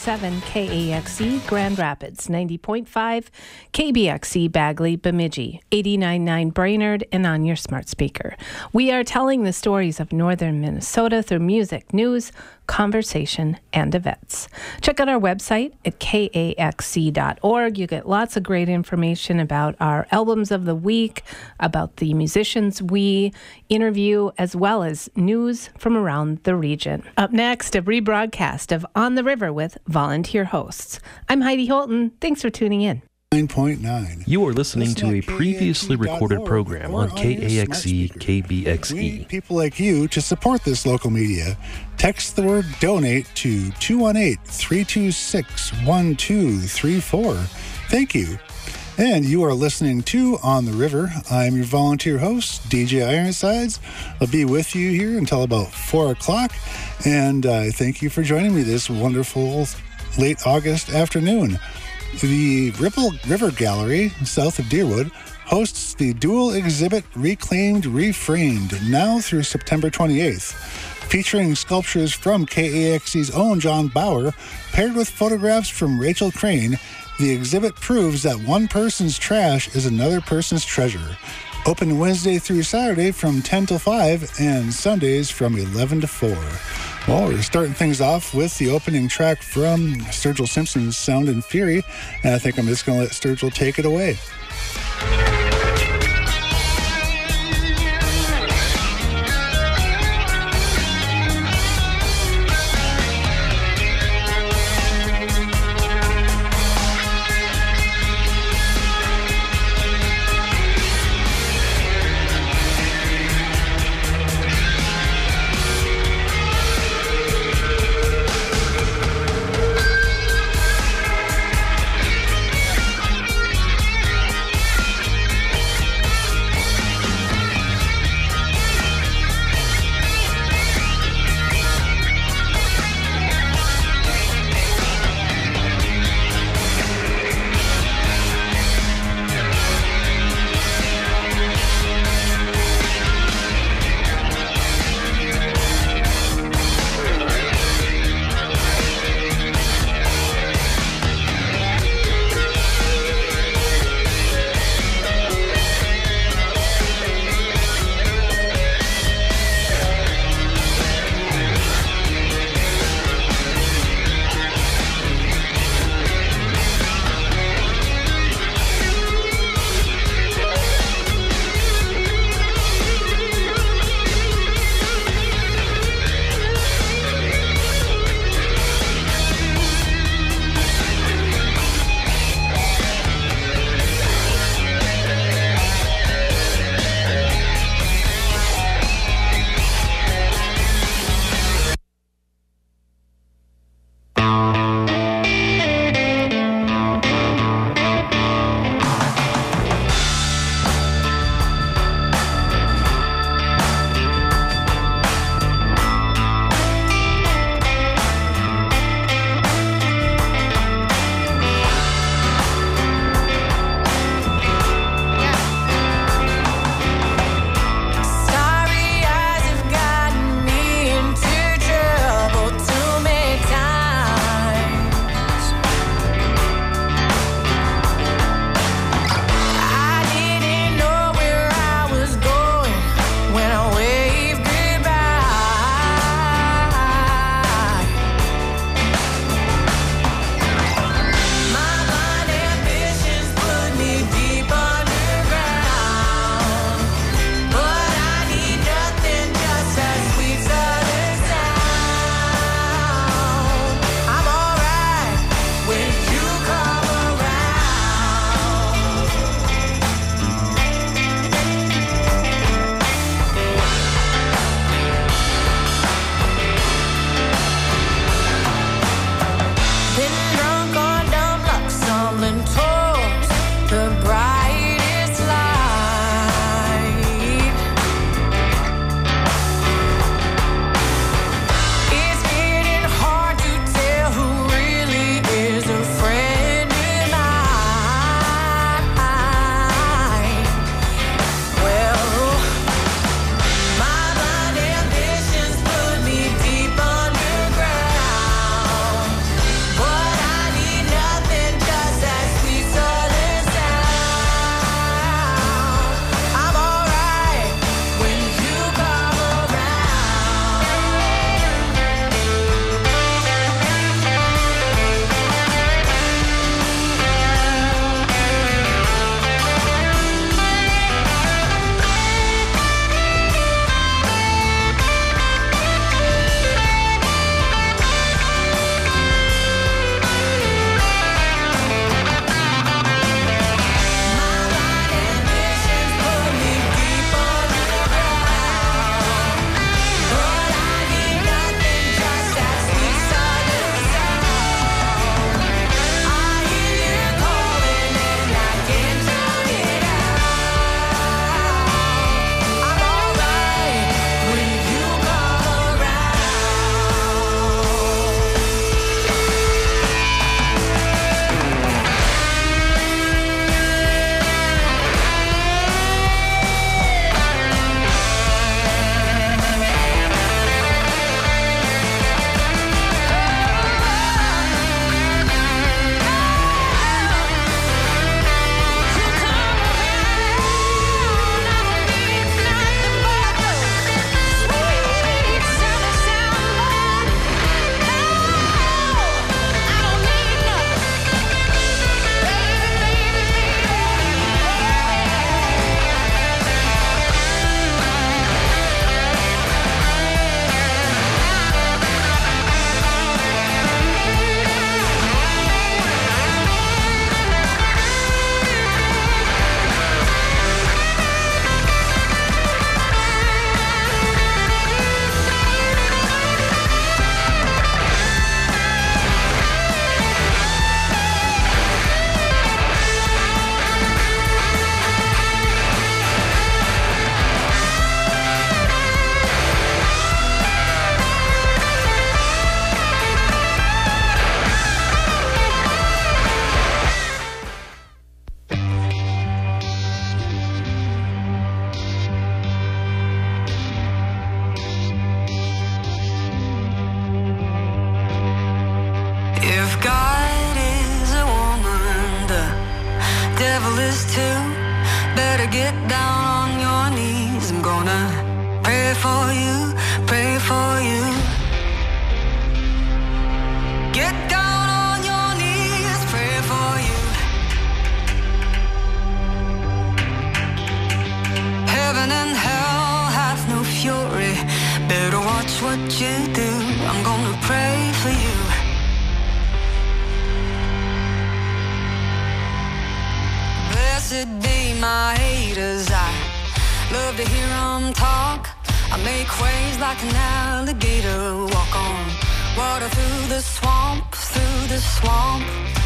101.7 KAXE Grand Rapids, 90.5 KBXE Bagley Bemidji, 89.9 Brainerd, and on your smart speaker. We are telling the stories of northern Minnesota through music, news, conversation, and events. Check out our website at kaxc.org. You get lots of great information about our albums of the week, about the musicians we interview, as well as news from around the region. Up next, a rebroadcast of On the River with volunteer hosts. I'm Heidi Holton. Thanks for tuning in. 9.9. You are listening to a previously recorded program on KAXE KBXE. We need people like you to support this local media. Text the word donate to 218-326-1234. Thank you. And you are listening to On the River. I'm your volunteer host, DJ Ironsides. I'll be with you here until about 4 o'clock. And thank you for joining me this wonderful late August afternoon. The Ripple River Gallery, south of Deerwood, hosts the dual exhibit Reclaimed, Reframed, now through September 28th. Featuring sculptures from KAXE's own John Bauer, paired with photographs from Rachel Crane, the exhibit proves that one person's trash is another person's treasure. Open Wednesday through Saturday from 10 till 5 and Sundays from 11 to 4. Well, we're starting things off with the opening track from Sturgill Simpson's Sound and Fury, and I think I'm just going to let Sturgill take it away. better get down on your knees. I'm gonna pray for you, pray for you. Get down on your knees, pray for you. Heaven and hell hath no fury. Better watch what you do. I'm gonna pray for you. Blessed be my haters. I love to hear them talk. I make waves like an alligator. Walk on water through the swamp, through the swamp.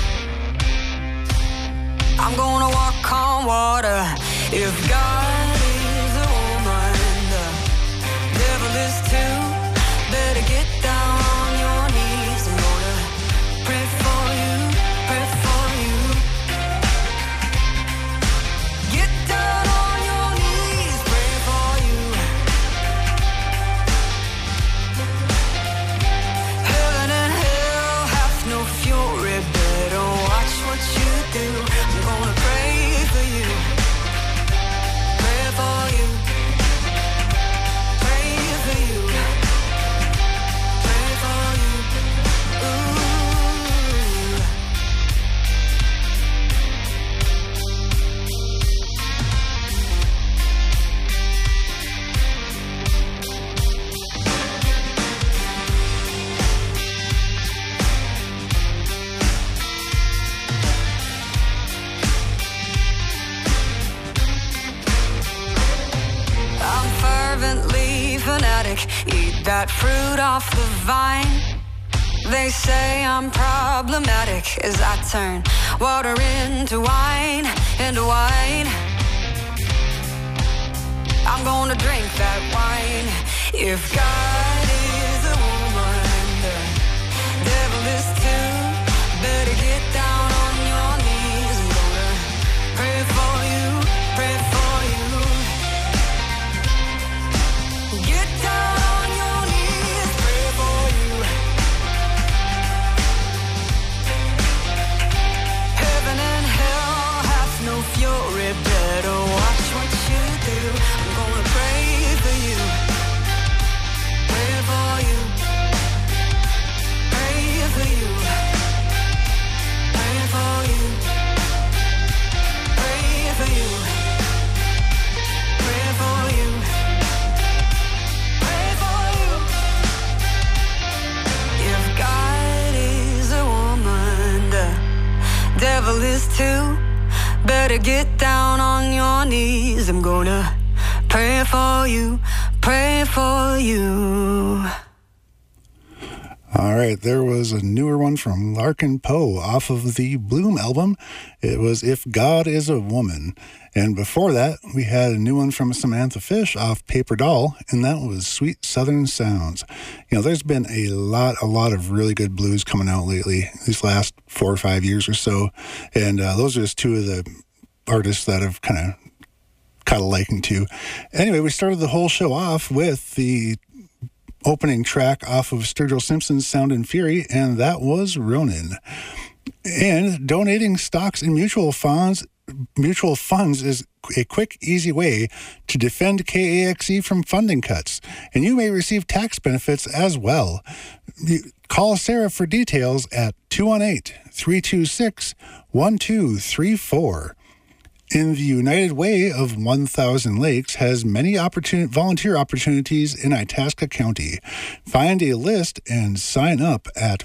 I'm gonna walk on water. If God is a woman, the devil is too. Better get down on your knees. I'm gonna pray for you, pray for you. Get down on your knees, pray for you. Heaven and hell hath no fury. Better watch what you do. I'm gonna pray for you, pray for you, pray for you, pray for you. Ooh. I'm fervently fanatic. Eat that fruit off the vine. They say I'm problematic as I turn water into wine, into wine. I'm gonna drink that wine. If God is a woman, the devil is too. Better get down on your knees. I'm gonna pray for you, pray for you. Get down on your knees, pray for you. Heaven and hell hath no fury. Better watch what you do. I'm gonna pray for you, pray for you, pray for you, pray for you, pray for you, pray for you. Pray for you. If God is a woman, the devil is too. Better get down on your knees. I'm gonna pray for you, pray for you. All right, there was a newer one from Larkin Poe off of the Bloom album. It was If God is a Woman. And before that, we had a new one from Samantha Fish off Paper Doll, and that was Sweet Southern Sounds. You know, there's been a lot of really good blues coming out lately, these last 4 or 5 years or so. And those are just two of the artists that I've kind of caught a liking to. Anyway, we started the whole show off with the opening track off of Sturgill Simpson's Sound and Fury, and that was Ronin. And donating stocks in mutual funds is a quick, easy way to defend KAXE from funding cuts, and you may receive tax benefits as well. Call Sarah for details at 218-326-1234. In the United Way of 1,000 Lakes has many volunteer opportunities in Itasca County. Find a list and sign up at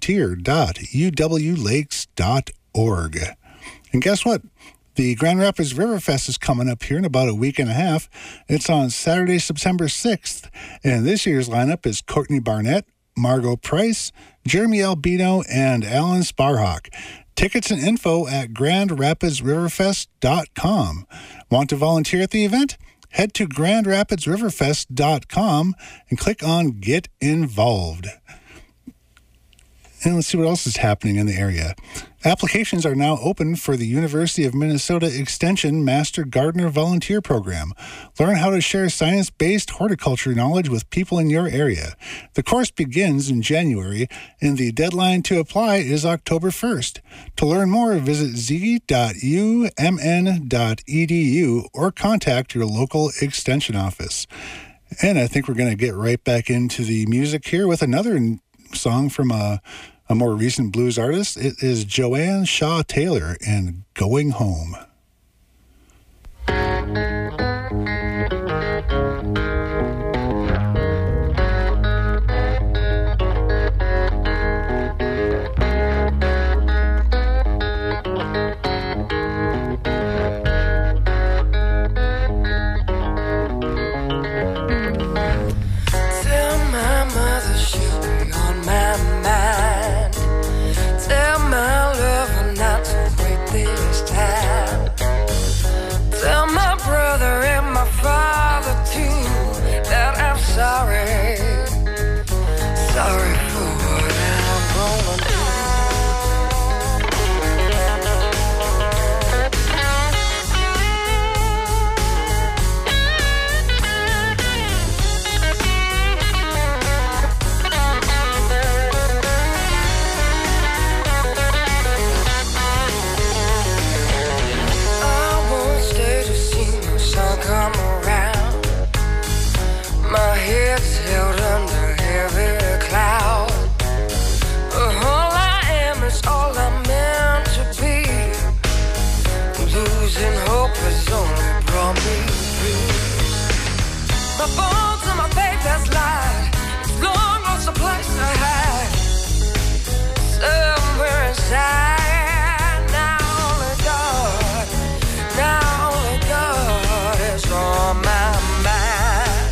volunteer.uwlakes.org. And guess what? The Grand Rapids River Fest is coming up here in about a week and a half. It's on Saturday, September 6th. And this year's lineup is Courtney Barnett, Margot Price, Jeremy Albino, and Alan Sparhawk. Tickets and info at grandrapidsriverfest.com. Want to volunteer at the event? Head to grandrapidsriverfest.com and click on Get Involved. And let's see what else is happening in the area. Applications are now open for the University of Minnesota Extension Master Gardener Volunteer Program. Learn how to share science-based horticulture knowledge with people in your area. The course begins in January, and the deadline to apply is October 1st. To learn more, visit z.umn.edu or contact your local extension office. And I think we're going to get right back into the music here with another song from a more recent blues artist. It is Joanne Shaw Taylor and Going Home. Sorry for what I'm gonna do. I won't stay to see the sun come around. My head's held under heavy cloud. All I am is all I'm meant to be. Losing hope has only brought me peace. My bones and my faith has lied. It's long lost a place to hide. Somewhere inside. Now only God is on my mind.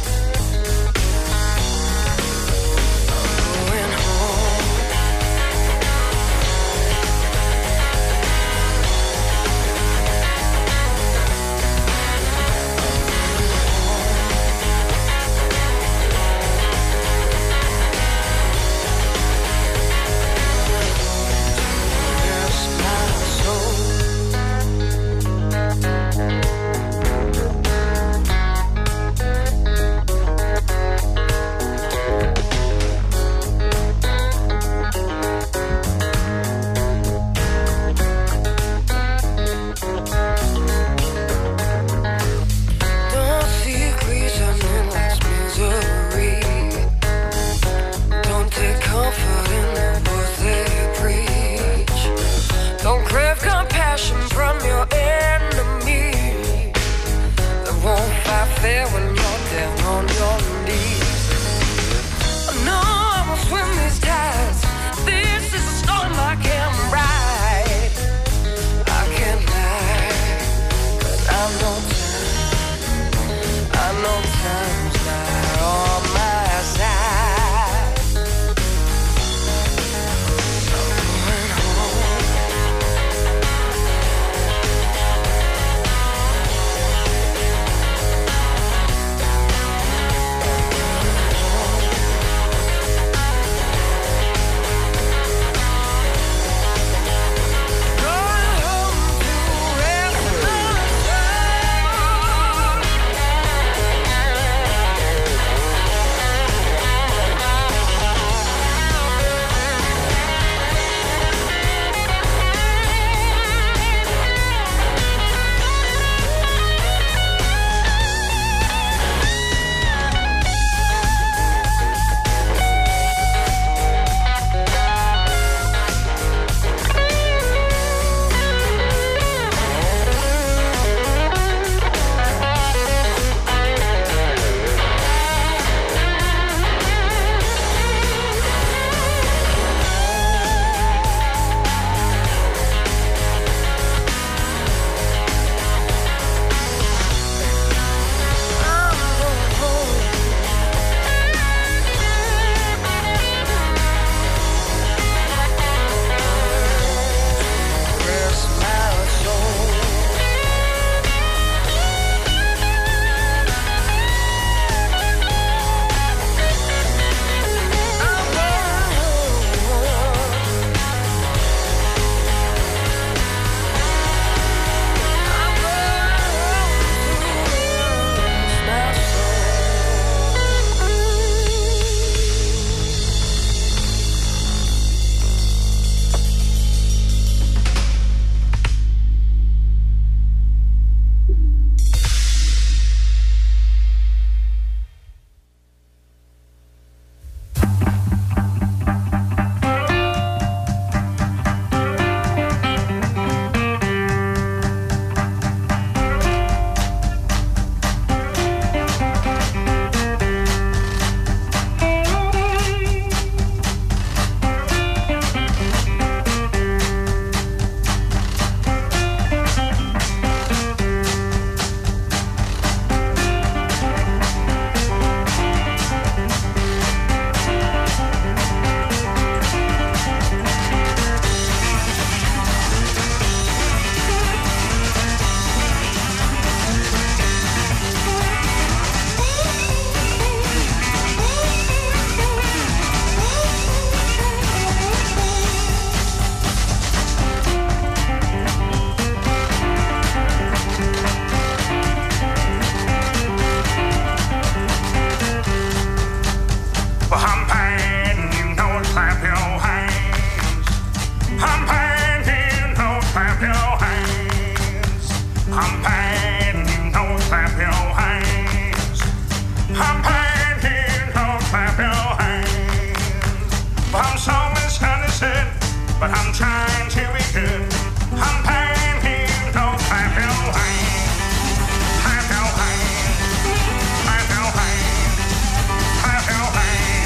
clap your hands. I'm painting, don't clap your hands. I'm painting, don't clap your hands. I'm so misunderstood, but I'm trying to be good. I'm painting, don't clap your hands. Clap your hands. Clap your hands. Clap your hands.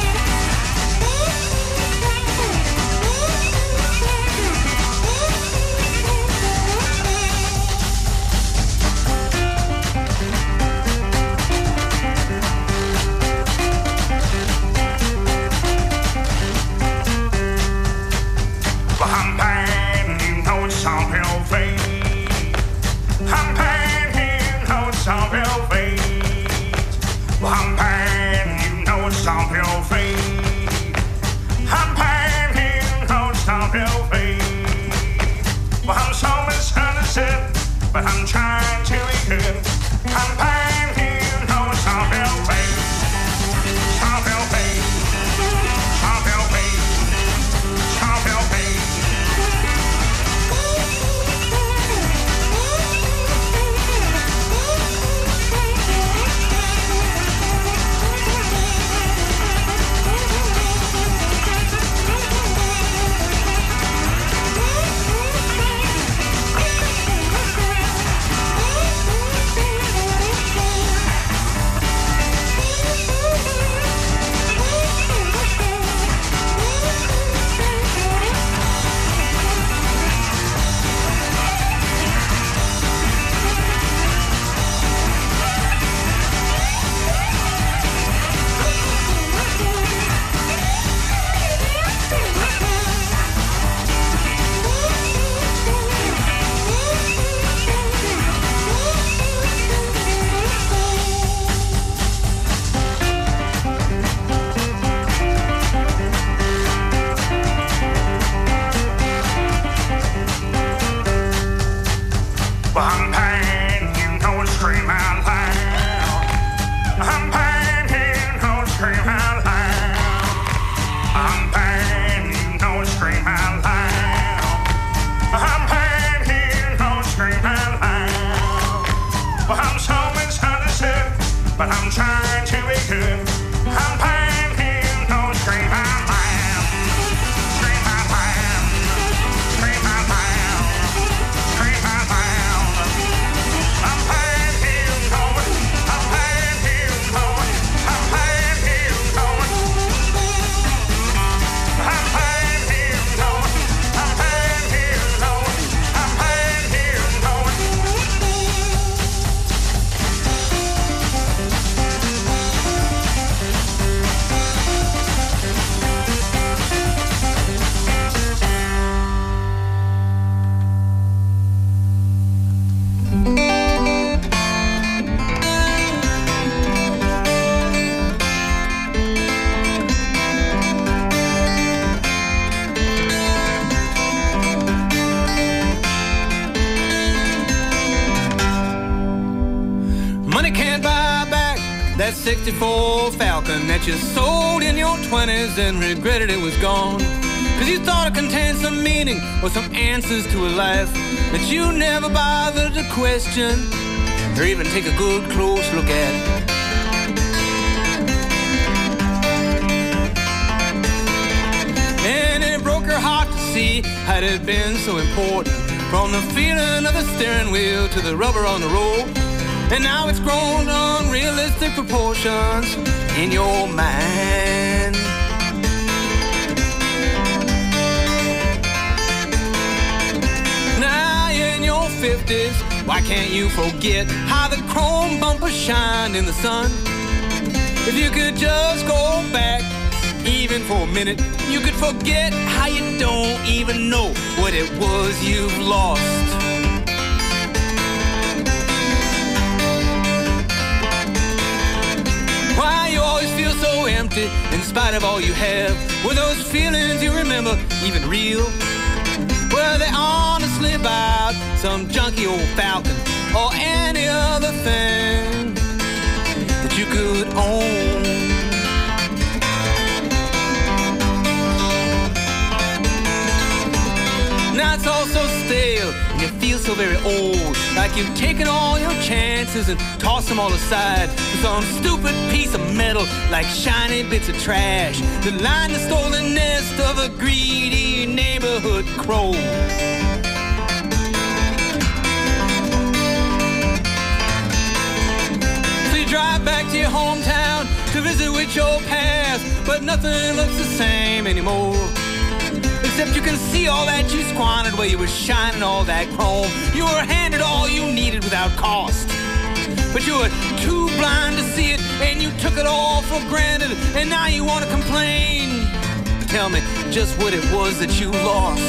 I'm painting notes on your face. I'm painting notes on your face. I'm painting notes on your face. I'm painting notes on your face. Well, I'm so misunderstood, but I'm trying to be good. I'm painting notes on your face. On your face. On your face. On your face. I'm painting, don't scream out loud. I'm painting, don't scream out loud. I'm painting, don't scream out loud. I'm painting, don't scream out loud. Well, I'm so misunderstood, but I'm trying to be good. I'm painting, don't scream out loud. Scream out loud. Scream out loud. Scream out loud. I'm painting, going. I'm painting, going. I'm painting, going. I'm painting, going. I'm painting, going. I'm painting, going. Money can't buy back that 64 Falcon that you sold in your 20s and regretted it was gone. Cause you thought it contained some meaning or some answers to a life that you never bothered to question or even take a good close look at. And it broke her heart to see how it had been so important, from the feeling of the steering wheel to the rubber on the road. And now it's grown to unrealistic proportions in your mind. Now you're in your 50s, why can't you forget how the chrome bumper shined in the sun? If you could just go back, even for a minute, you could forget how you don't even know what it was you've lost. Why you always feel so empty in spite of all you have? Were those feelings you remember even real? Were they honestly about some junky old Falcon or any other thing that you could own? Now it's all so stale and you feel so very old, like you've taken all your chances and tossed them all aside for some stupid piece of metal like shiny bits of trash that line the stolen nest of a greedy neighborhood crow. So you drive back to your hometown to visit with your past, but nothing looks the same anymore. Except you can see all that you squandered where you were shining all that chrome. You were handed all you needed without cost, but you were too blind to see it, and you took it all for granted, and now you want to complain. Tell me just what it was that you lost.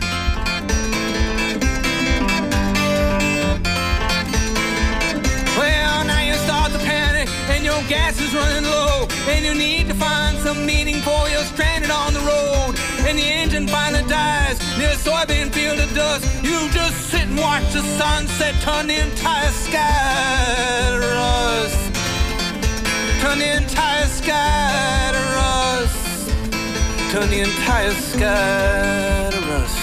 Well, now you start to panic, and your gas is running low, and you need to find some meaning for you're stranded on the road, and the engine finally dies near a soybean field of dust. You just sit and watch the sunset turn the entire sky to rust. Turn the entire sky to rust. Turn the entire sky to rust.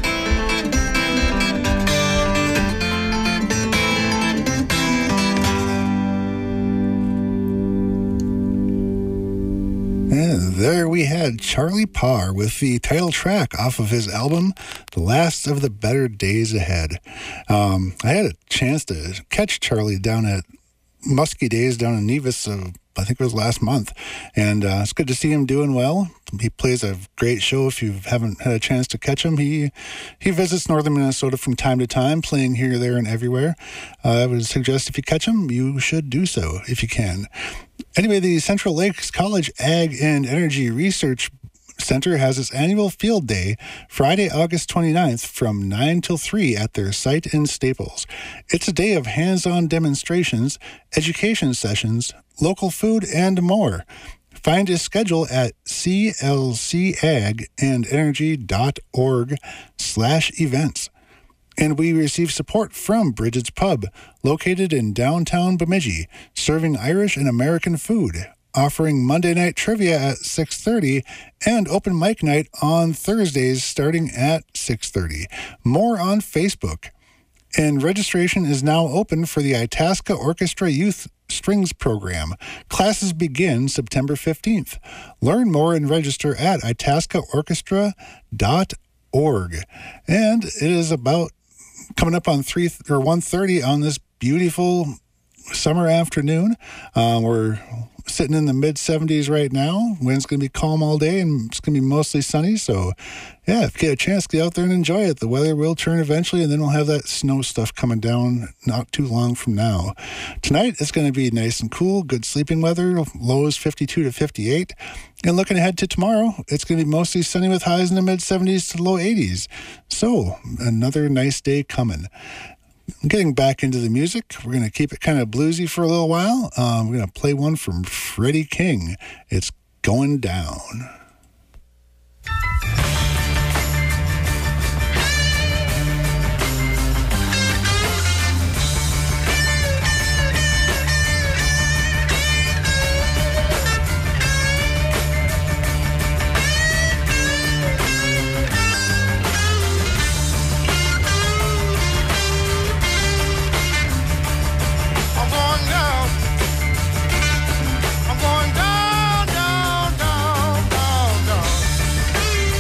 And there we had Charlie Parr with the title track off of his album, The Last of the Better Days Ahead. I had a chance to catch Charlie down at Muskie Days down in Nevis, I think it was last month, and it's good to see him doing well. He plays a great show. If you haven't had a chance to catch him, he visits northern Minnesota from time to time, playing here, there, and everywhere. I would suggest if you catch him, you should do so if you can. Anyway, the Central Lakes College Ag and Energy Research Center has its annual field day Friday, August 29th from 9 till 3 at their site in Staples. It's a day of hands-on demonstrations, education sessions, local food, and more. Find a schedule at clcagandenergy.org/events. And we receive support from Bridget's Pub, located in downtown Bemidji, serving Irish and American food, offering Monday night trivia at 6:30 and open mic night on Thursdays starting at 6:30. More on Facebook. And registration is now open for the Itasca Orchestra Youth Strings Program. Classes begin September 15th. Learn more and register at itascaorchestra.org. And it is about coming up on 1:30 on this beautiful summer afternoon. We're sitting in the mid-70s right now. Wind's going to be calm all day, and it's going to be mostly sunny. So, yeah, if you get a chance, get out there and enjoy it. The weather will turn eventually, and then we'll have that snow stuff coming down not too long from now. Tonight, it's going to be nice and cool, good sleeping weather, lows 52 to 58. And looking ahead to tomorrow, it's going to be mostly sunny with highs in the mid-70s to low 80s. So, another nice day coming. Getting back into the music, we're going to keep it kind of bluesy for a little while. We're going to play one from Freddie King. It's Going Down. I'm going down, down, down, down, down.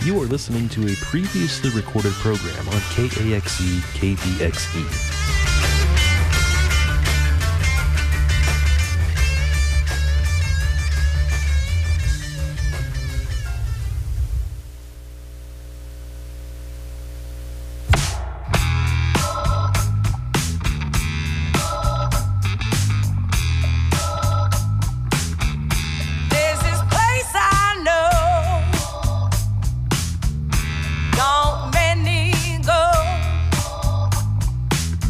You are listening to a previously recorded program on KAXE KBXE. There's this place I know, don't many go.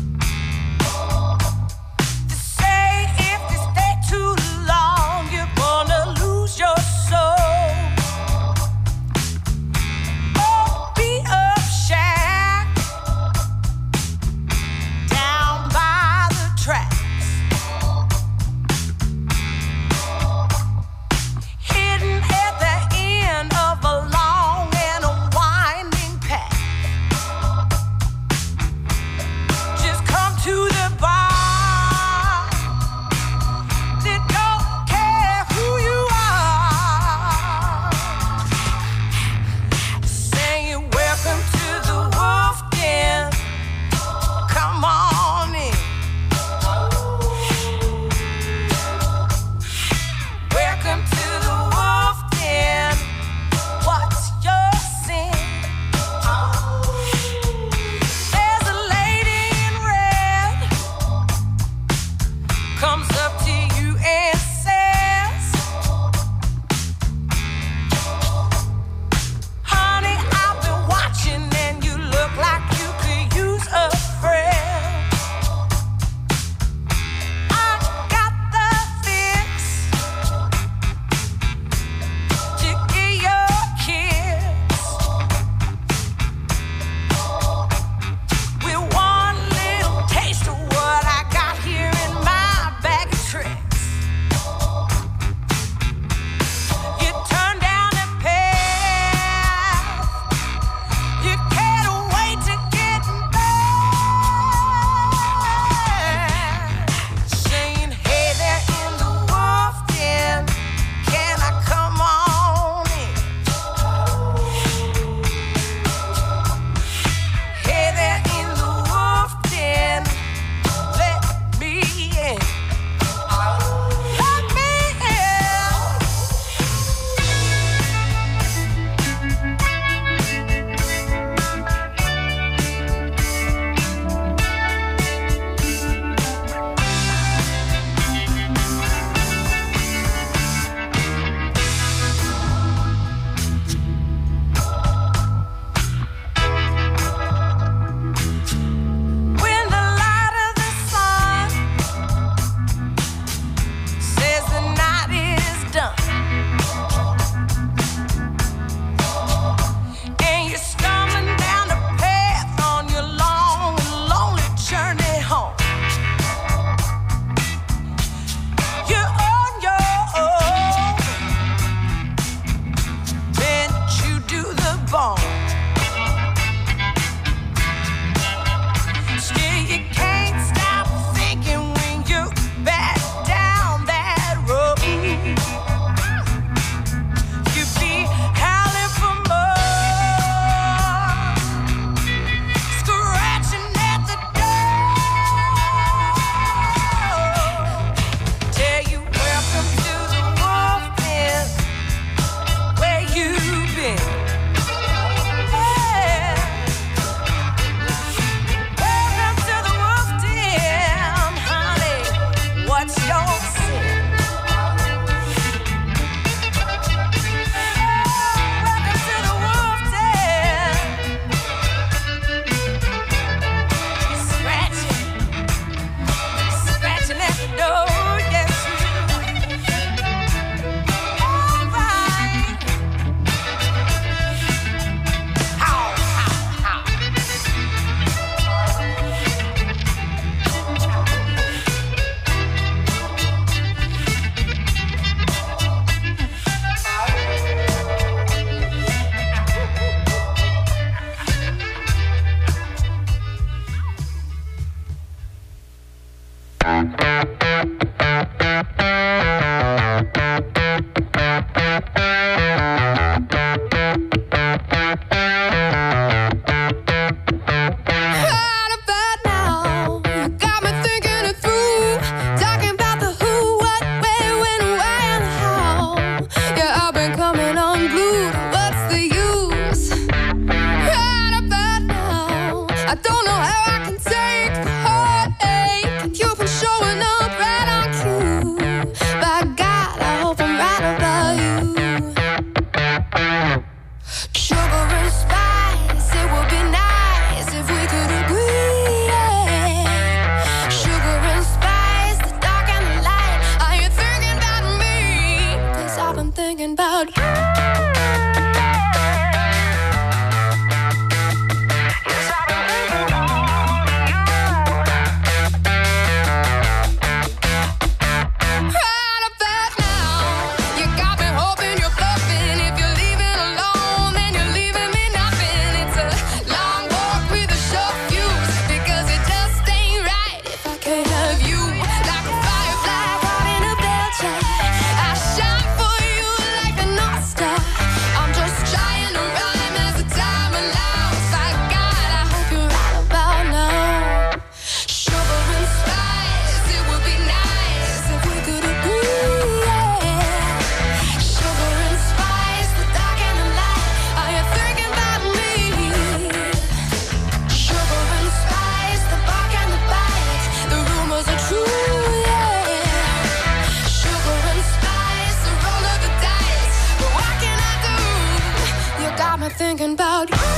me thinking about you.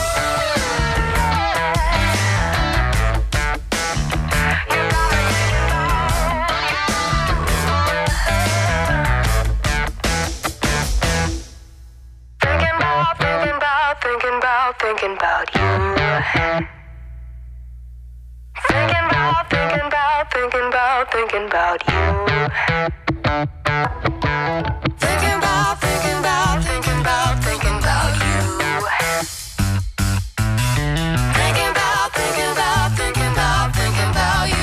Thinking about you. Thinking about you. Thinking about you. Thinking about you.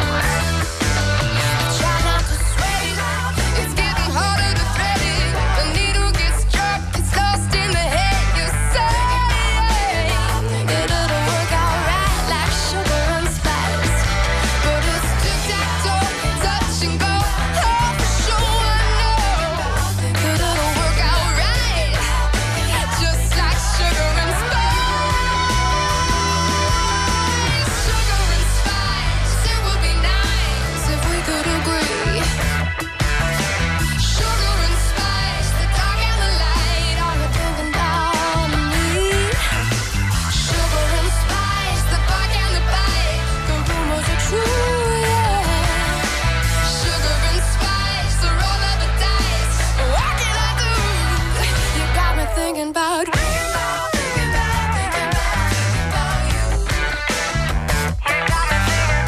Try not to sweat it. It's getting harder to thread it. The needle gets struck. It's lost in the head. You say it'll work out right like sugar and spice. But it's tic-tac-toe, touch and go. Oh, for sure I know that it'll work out right, just like sugar and spice. Sugar and spice, it would be nice if we could agree. Sugar and spice, the dark and the light. Are you thinking about me? Sugar and spice, the bark and the bite. The rumors are true, yeah. Sugar and spice, the roll of the dice. What can I do? You got me thinking about you. Thinking about you. You got me thinking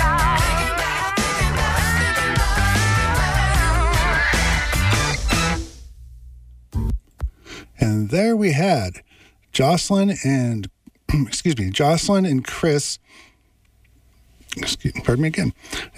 about. And there we had Jocelyn and Jocelyn and Chris. Pardon me again.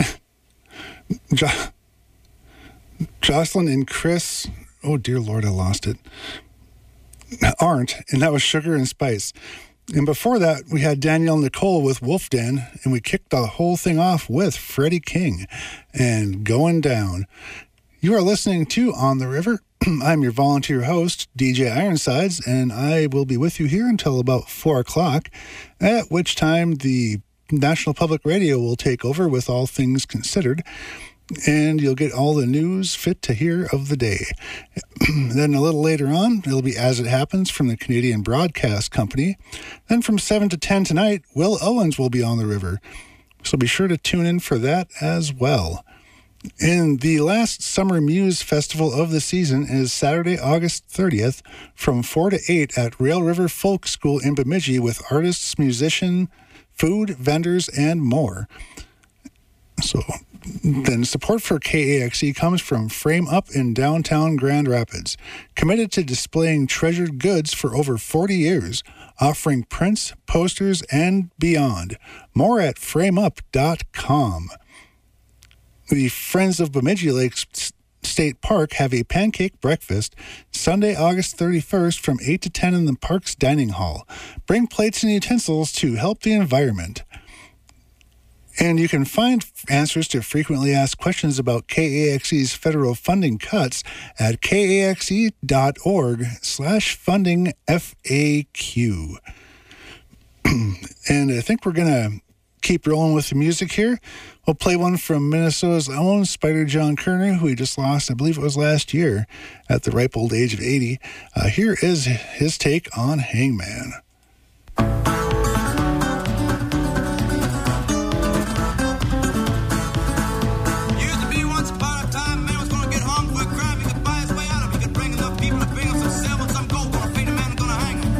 Jocelyn and Chris. Oh dear Lord, I lost it. Aren't, and that was Sugar and Spice. And before that, we had Danielle Nicole with Wolf Den, and we kicked the whole thing off with Freddie King and Going Down. You are listening to On the River. I'm your volunteer host, DJ Ironsides, and I will be with you here until about 4 o'clock, at which time the National Public Radio will take over with All Things Considered, and you'll get all the news fit to hear of the day. Then a little later on, it'll be As It Happens from the Canadian Broadcast Company. Then from 7 to 10 tonight, Will Owens will be on the river, so be sure to tune in for that as well. And the last Summer Muse Festival of the season is Saturday, August 30th from 4 to 8 at Rail River Folk School in Bemidji with artists, musicians, food, vendors, and more. So then support for KAXE comes from Frame Up in downtown Grand Rapids, committed to displaying treasured goods for over 40 years, offering prints, posters, and beyond. More at frameup.com. The Friends of Bemidji Lakes State Park have a pancake breakfast Sunday, August 31st from 8 to 10 in the park's dining hall. Bring plates and utensils to help the environment. And you can find answers to frequently asked questions about KAXE's federal funding cuts at kaxe.org/fundingFAQ. And I think we're going to keep rolling with the music here. We'll play one from Minnesota's own Spider John Kerner, who we just lost, I believe it was last year, at the ripe old age of 80. Here is his take on Hangman. Used to be once upon a time, a man was gonna get hung for a crime. He could buy his way out of it. He could bring enough people to bring him some silver and some gold. Gonna feed a man and gonna hang him.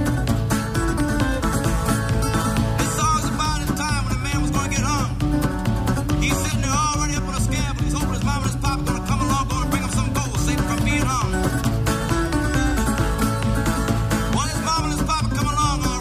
This song is about his time when a man was gonna get hung. He's sitting there already up on a scaffold. He's hoping his mom and his papa gonna come along, gonna bring him some gold, save him from being hung. When his mom and his papa come along,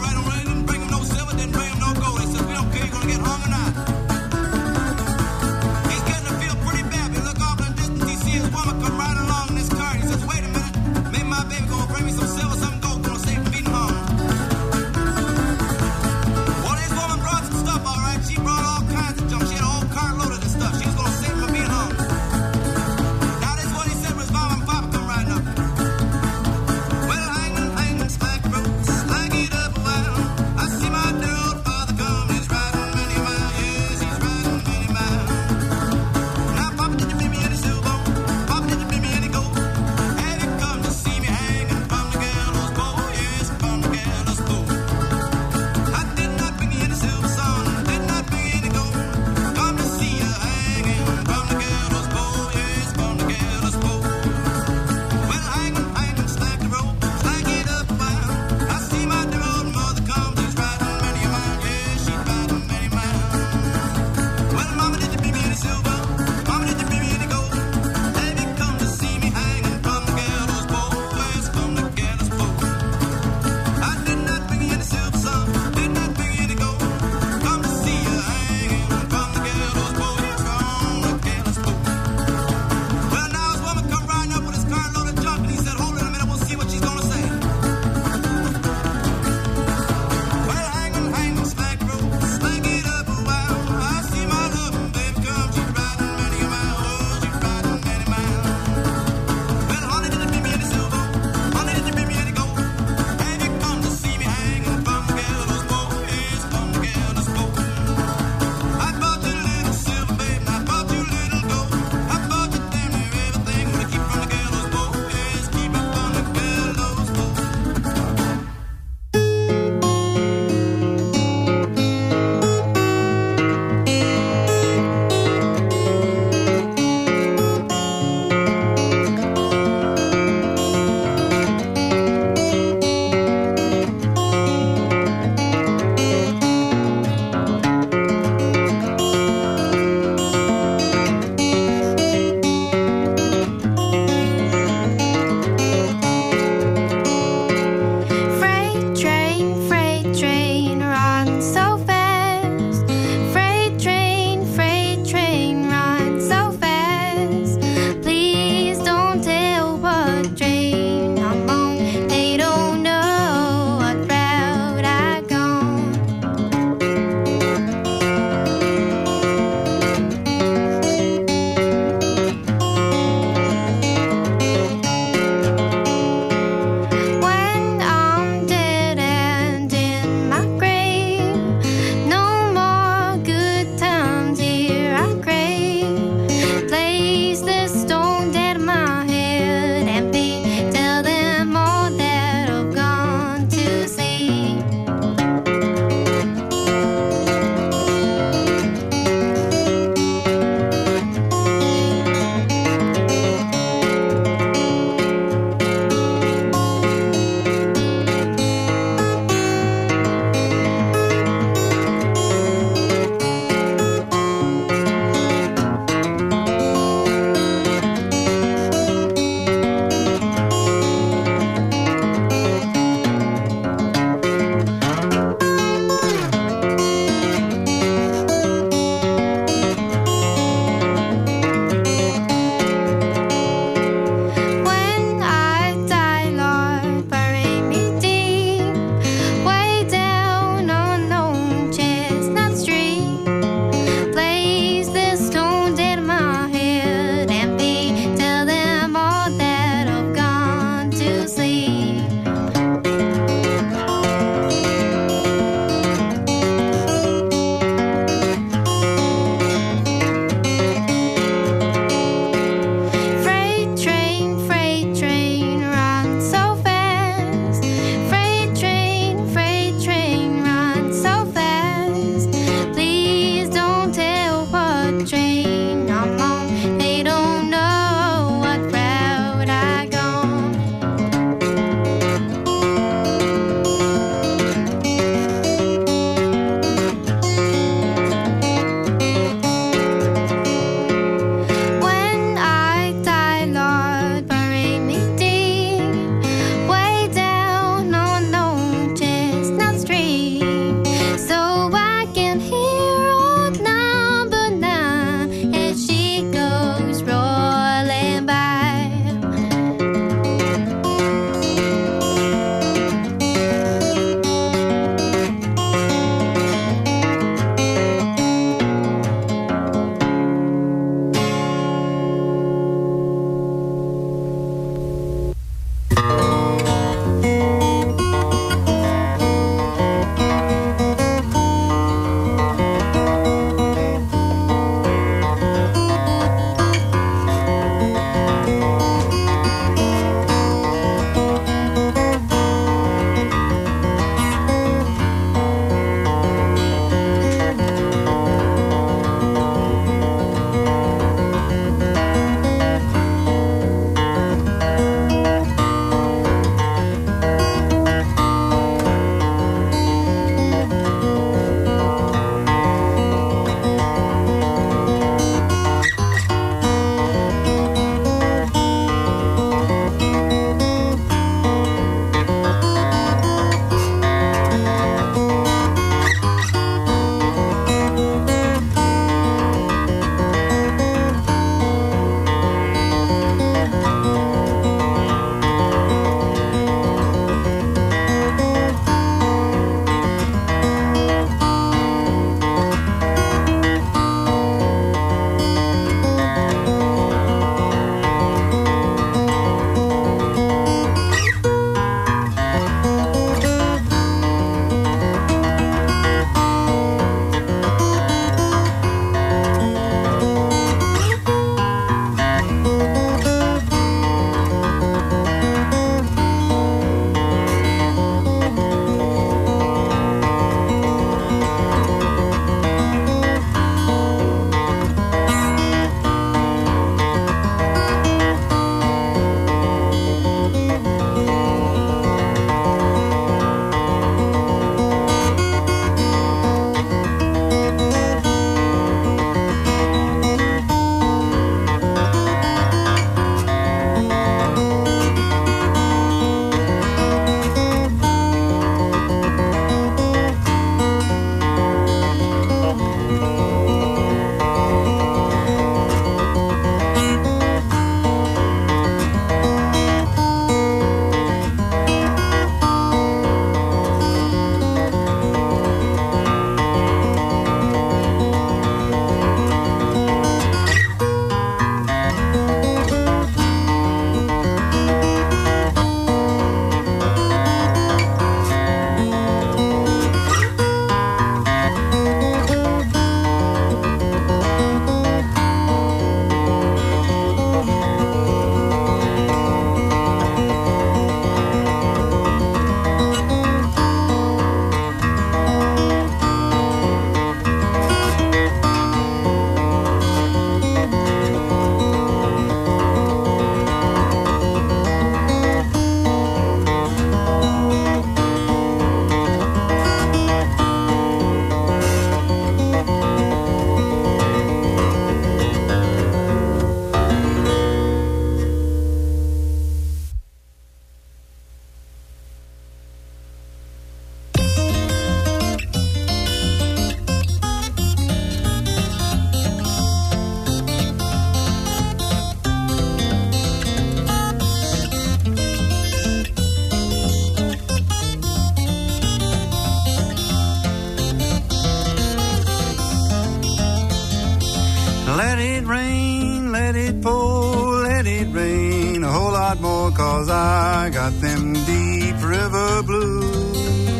lot more, 'cause I got them deep river blues.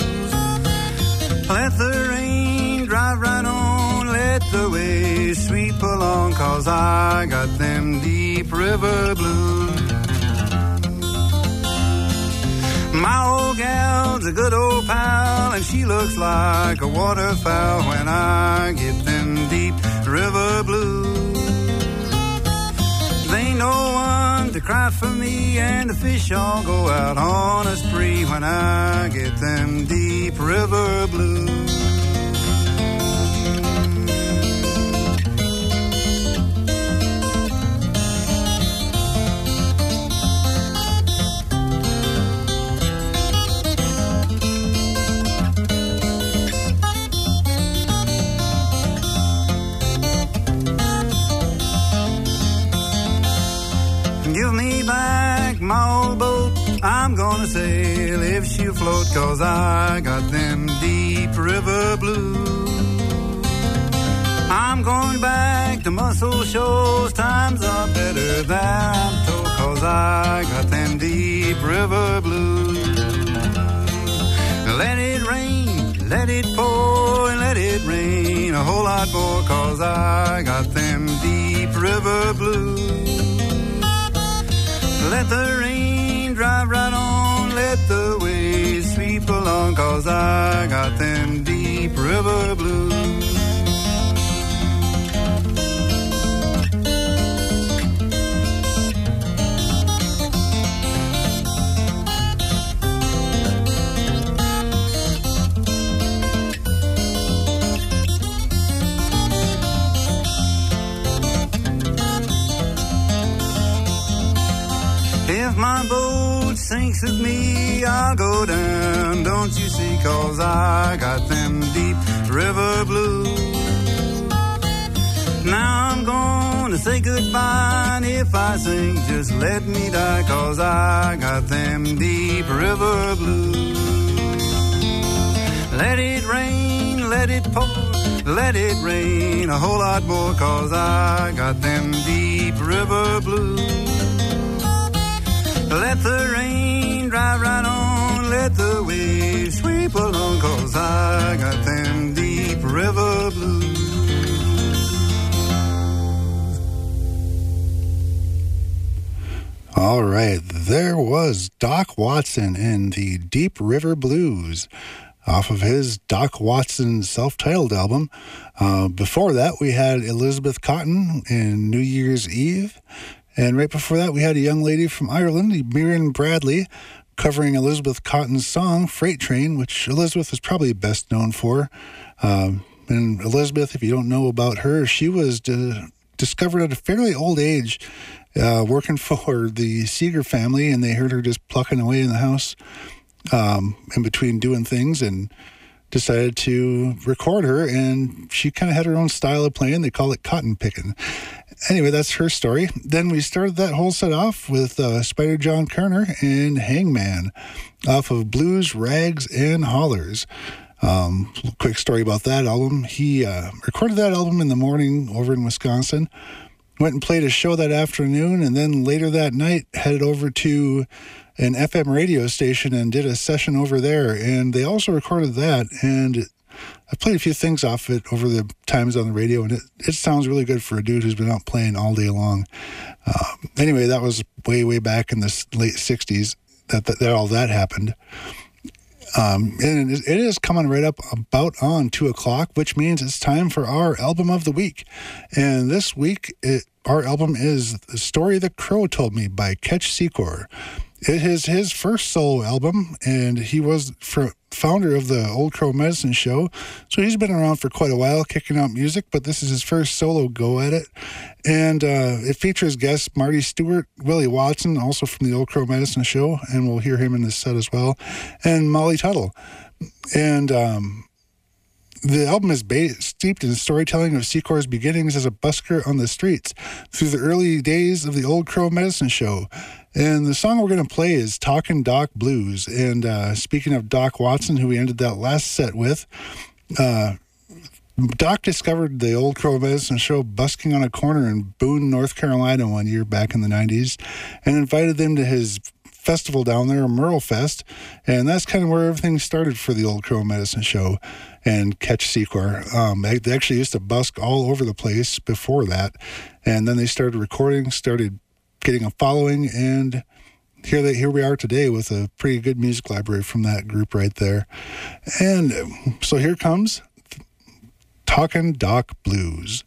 Let the rain drive right on, let the waves sweep along, 'cause I got them deep river blues. My old gal's a good old pal, and she looks like a waterfowl when I get them deep river blues. There ain't no one to cry for me, and the fish all go out on a spree when I get them deep river blues. Give me back my old boat, I'm gonna sail if she'll float, 'cause I got them deep river blues. I'm going back to Muscle Shoals, times are better there, I'm told, 'cause I got them deep river blues. Let it rain, let it pour, and let it rain a whole lot more, 'cause I got them deep river blues. Let the rain drive right on, let the waves sweep along, 'cause I got them deep river blues. If my boat sinks with me, I'll go down, don't you see, 'cause I got them deep river blues. Now I'm gonna say goodbye, and if I sink, just let me die, 'cause I got them deep river blues. Let it rain, let it pour, let it rain a whole lot more, 'cause I got them deep river blues. Let the rain drive right on, let the waves sweep along, 'cause I got them deep river blues. All right, there was Doc Watson in the Deep River Blues off of his Doc Watson self-titled album. Before that, we had Elizabeth Cotten in New Year's Eve. And right before that, we had a young lady from Ireland, Miriam Bradley, covering Elizabeth Cotton's song, Freight Train, which Elizabeth is probably best known for. And Elizabeth, if you don't know about her, she was discovered at a fairly old age working for the Seeger family, and they heard her just plucking away in the house in between doing things, and decided to record her, and she kind of had her own style of playing. They call it cotton picking. Anyway, that's her story. Then we started that whole set off with Spider John Kerner and Hangman off of Blues, Rags, and Hollers. Quick story about that album. He recorded that album in the morning over in Wisconsin, went and played a show that afternoon, and then later that night headed over to an FM radio station and did a session over there. And they also recorded that, and I played a few things off it over the times on the radio, and it sounds really good for a dude who's been out playing all day long. Anyway, that was way back in the late 60s that all that happened. And it is coming right up about on 2 o'clock, which means it's time for our album of the week. And this week, our album is The Story the Crow Told Me by Ketch Secor. It is his first solo album, and he was founder of the Old Crow Medicine Show, so he's been around for quite a while kicking out music, but this is his first solo go at it. And it features guests Marty Stewart, Willie Watson, also from the Old Crow Medicine Show, and we'll hear him in this set as well, and Molly Tuttle. And the album is steeped in storytelling of Secor's beginnings as a busker on the streets through the early days of the Old Crow Medicine Show. And the song we're going to play is Talkin' Doc Blues. And speaking of Doc Watson, who we ended that last set with, Doc discovered the Old Crow Medicine Show busking on a corner in Boone, North Carolina one year back in the 90s and invited them to his festival down there, Merle Fest, and that's kind of where everything started for the Old Crow Medicine Show and Catch Secor. They actually used to busk all over the place before that, and then they started recording, started getting a following, and here we are today with a pretty good music library from that group right there. And so here comes Talkin' Doc Blues.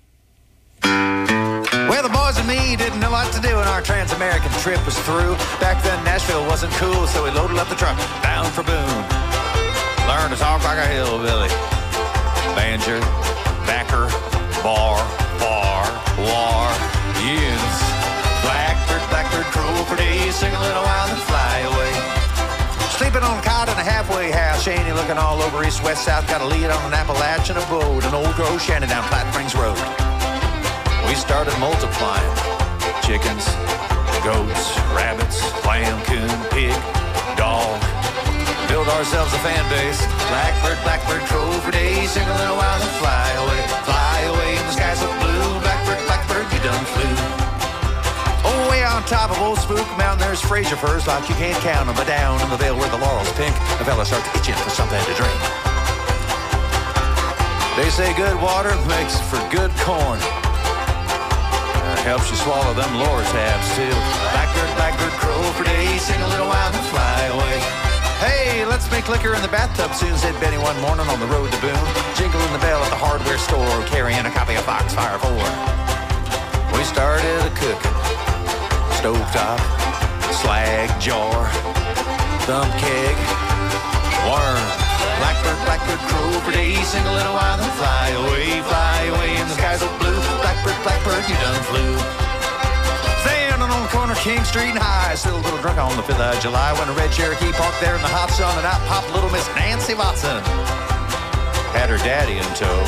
Well, the boys and me didn't know what to do when our Trans-American trip was through. Back then, Nashville wasn't cool, so we loaded up the truck, bound for Boone. Learned to talk like a hillbilly. Banjo, backer, bar, war, yins. Blackbird, crow for days, sing a little while and fly away. Sleeping on a cot in a halfway house, Shaney looking all over east, west, south, got a lead on an Appalachian abode, an old Crow Shanty down Platte Springs Road. We started multiplying chickens, goats, rabbits, lamb, coon, pig, dog. Build ourselves a fan base. Blackbird, crow for days, sing a little while and fly away in the skies of blue. Blackbird, you done flew. Oh, way on top of old Spook Mountain, there's Fraser firs like you can't count them. But down in the vale where the laurel's pink, the fellas start to itching for something to drink. They say good water makes for good corn. Helps you swallow them lower tabs too. Blackbird, crow for days, sing a little while and fly away. Hey, let's make liquor in the bathtub soon, said Benny one morning on the road to Boone. Jingling the bell at the hardware store, carrying a copy of Foxfire 4. We started a cooking. Stovetop, slag jar, thumb keg, worm. Blackbird, crow for days, sing a little while and fly away in the skies of blue. Blackbird, you done flew. Standing on the corner of King Street and High, still a little drunk on the 5th of July, when a red Cherokee parked there in the hot sun, and out popped little Miss Nancy Watson. Had her daddy in tow.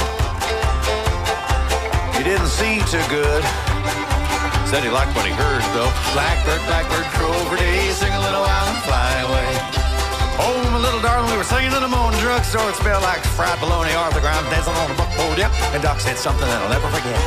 He didn't see too good. Said he liked what he heard, though. Blackbird, crow for days, sing a little while and fly away. Oh, my little darling, we were singing in the morning drugstore. It smelled like fried bologna, Arthur Grimes dancing on a buckboard, yep. And Doc said something that I'll never forget.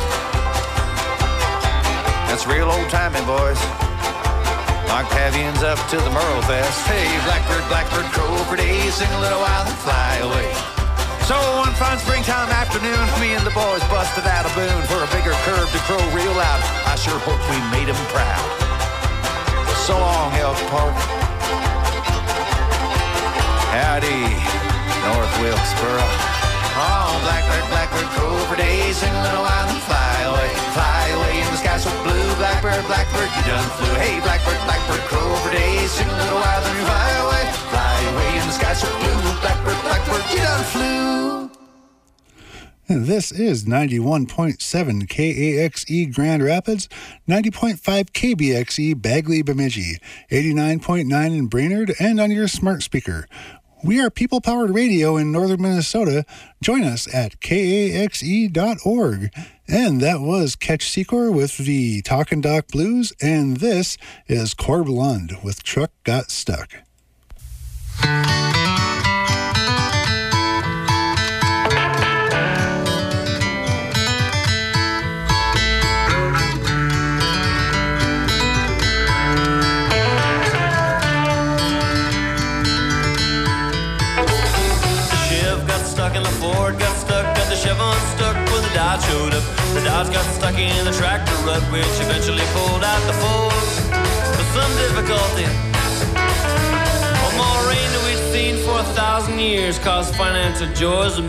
That's real old timing, boys. Like Pavians up to the Merle Fest. Hey, Blackbird, crow for days, sing a little while and fly away. So one fine springtime afternoon, me and the boys busted out of Boone for a bigger curve to crow real loud. I sure hope we made them proud. So long, Elk Park. Howdy, North Wilkesboro. Oh, Blackbird, crow for days, sing a little while and fly away in the sky so blue. Blackbird, you done flew. Hey, Blackbird, crow for days, sing a little while and fly away in the sky so blue. Blackbird, you done flew. And this is 91.7 KAXE Grand Rapids, 90.5 KBXE Bagley Bemidji, 89.9 in Brainerd, and on your smart speaker. We are people-powered radio in northern Minnesota. Join us at kaxe.org. And that was Catch Secor with the Talkin' Doc Blues, and this is Corb Lund with Truck Got Stuck. Ford got stuck, got the Chevron stuck when the Dodge showed up. The Dodge got stuck in a tractor rut, which eventually pulled out the Ford with some difficulty. Well, more rain than we'd seen for 1,000 years caused financial joys.